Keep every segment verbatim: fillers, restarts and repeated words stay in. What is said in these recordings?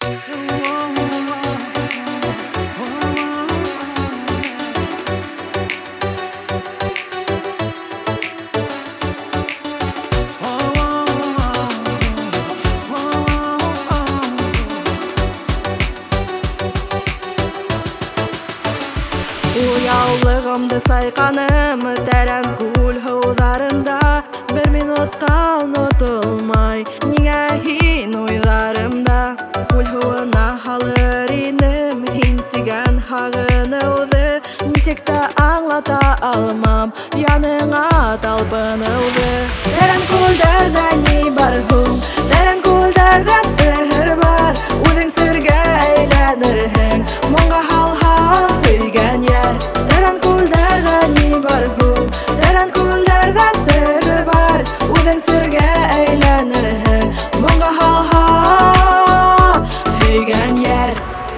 Uyaulığımdı sayqanım Teren kul hıvlarımda Bir minutta unutulmay Nige hin uylarımda Kul hıvına halır inim Hintigen hağınıvdı Nisekte anlata almam Yanıma talpınıvdı Teren kul derdeni barhum Teren kul derde sihir var Udin sirge eylenirhin Monga halha hüygen yer Teren kul derdeni barhum Teren kul derde sihir var Udin sirge eylenirhin Monga halha hüygen yer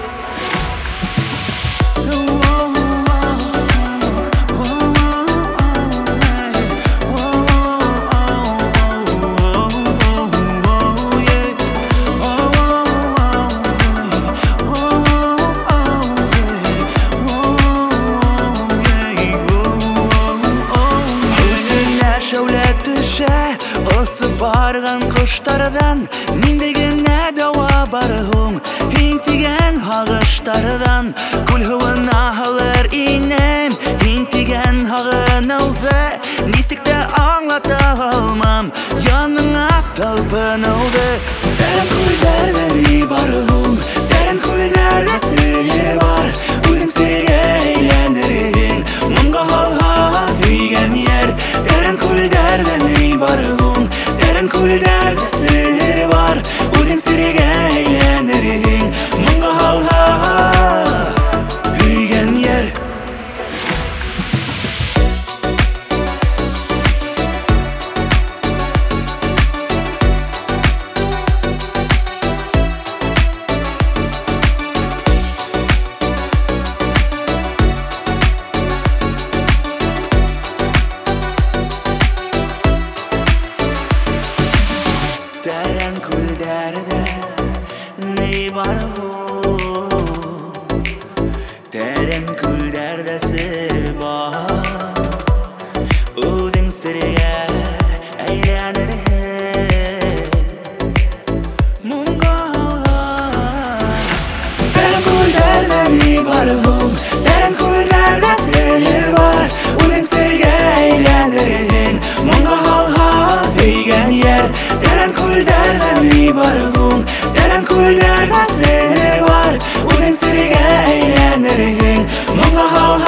Isıp bargan kuşlardan Mindegine dava barhum Hintigen hağışlardan Kul hıvına halır inem Hintigen hağınıvdı Nisikte anlata almam Yanına talpınıvdı Teren kul derdeni barhum Teren kul derde sihir var Udin sirge eğlendirin Munga halha hüygen yer Teren kul derdeni barhum Teren kul derde sihir var Udin sirge eğlendirin Munga halha hüygen yer Teren kul derde ne barhum Teren kul derde sihir var Udin sirge eğlenirhin Munga halha Teren kul derdeni barhum Teren kul derde sihir var Udin sirge eğlenirhin Munga halha hüygen yer Teren kul derdeni barhum Teren kul derde sihir var Udin sirge eğlenirhin Munga halha